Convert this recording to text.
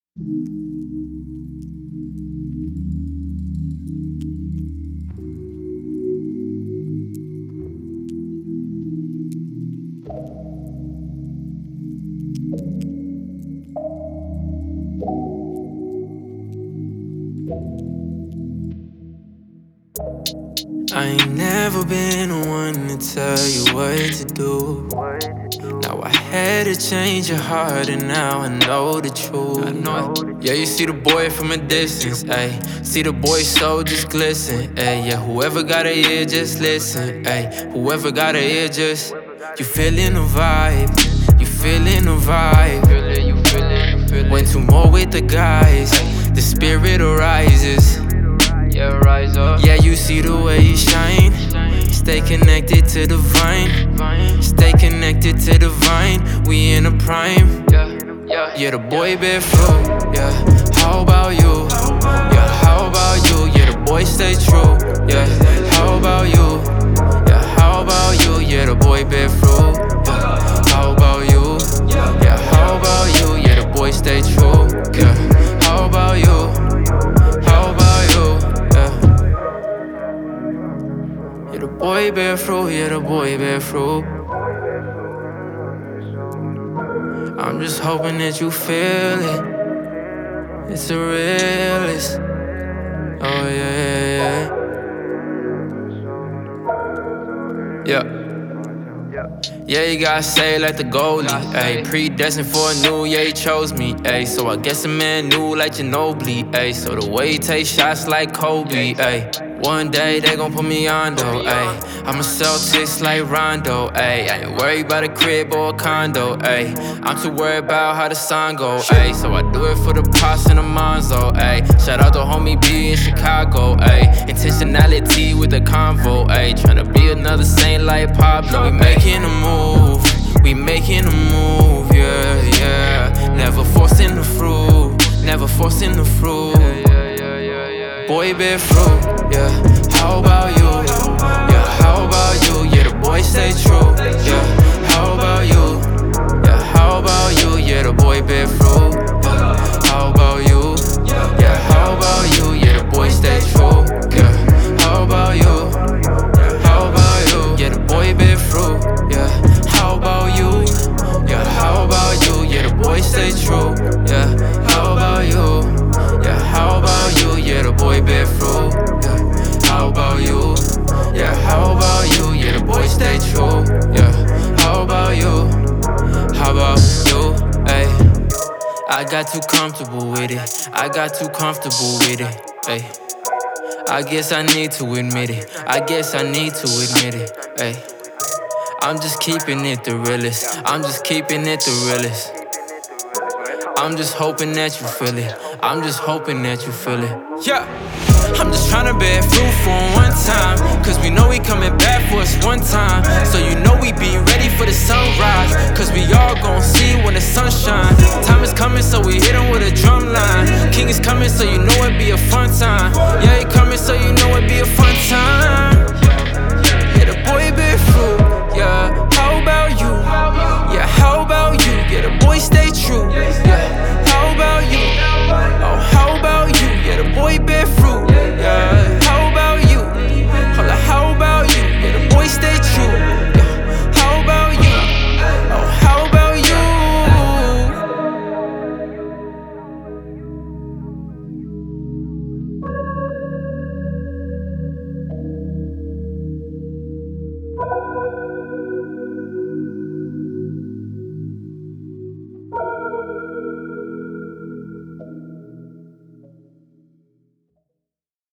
I ain't never been the one to tell you what to do. Now I had to change your heart and now I know the truth. I know it. Yeah, you see the boy from a distance, ayy. See the boy so just glisten, ayy. Yeah, whoever got a ear, just listen, ayy. Whoever got a ear, just you feeling the vibe, you feeling the vibe. When two more with the guys, the spirit arises. Yeah, rise up. Yeah, you see the way you shine. Stay connected to the vine. Stay connected to the vine. We in the prime. Yeah, the boy been fruit. Yeah, how about you? Yeah, how about you? Yeah, the boy stay true. Yeah, how about you? Yeah, how about you? Yeah, the boy been fruit. Yeah, how about you? Yeah, how about you? Yeah, the boy stay true. Yeah, how about you? How about you? Yeah, the boy bear fruit, yeah, the boy bear fruit. I'm just hoping that you feel it. It's the realest. Oh yeah, yeah, yeah. Yeah, you gotta say like the goalie, ayy. Predestined for a new, yeah, he chose me, ayy. So I guess a man knew like Ginobili, ayy. So the way he takes shots like Kobe, ayy. One day they gon' put me on though, ayy. I'm a Celtics like Rondo, ayy. I ain't worried about a crib or a condo, ayy. I'm too worried about how the song go, ayy. So I do it for the Pops and the Monzo, ayy. Shout out to homie B in Chicago, ayy. Intentionality with the convo, ayy. Tryna be another saint like Pablo. We making a move, we making a move, yeah, yeah. Never forcing the fruit, never forcing the fruit. Boy been fruit, yeah, how about you? Yeah, how about you? Yeah, the boy stay true, yeah, how about you? Yeah, how about you? Yeah, the boy been fruit, yeah, how about you? Yeah, how about you? Yeah, the boy stay true, yeah, how about you? How about you? Yeah, the boy been fruit, yeah, how about you? Yeah, how about you? Yeah, the boy stay true, yeah, how about you? Yeah, how about you? Yeah, the boy been fruit, yeah, how about you? Yeah, how about you? Yeah, the boy stay true, yeah, how about you? How about you? Ayy, I got too comfortable with it, I got too comfortable with it, ayy. I guess I need to admit it, I guess I need to admit it, ayy. I'm just keeping it the realest, I'm just keeping it the realest. I'm just hoping that you feel it, I'm just hoping that you feel it. Yeah, I'm just tryna bear fruit for one time, cause we know he coming back for us one time. So you know we be ready for the sunrise, cause we all gon' see when the sun shine. Time is coming, so we hit him with a drum line. King is coming, so you know it be a fun time. Yeah, he coming, so you know it be a fun time. Yeah, the boy be fruit, yeah, how about you? Yeah, how about you? Yeah, the boy stay true,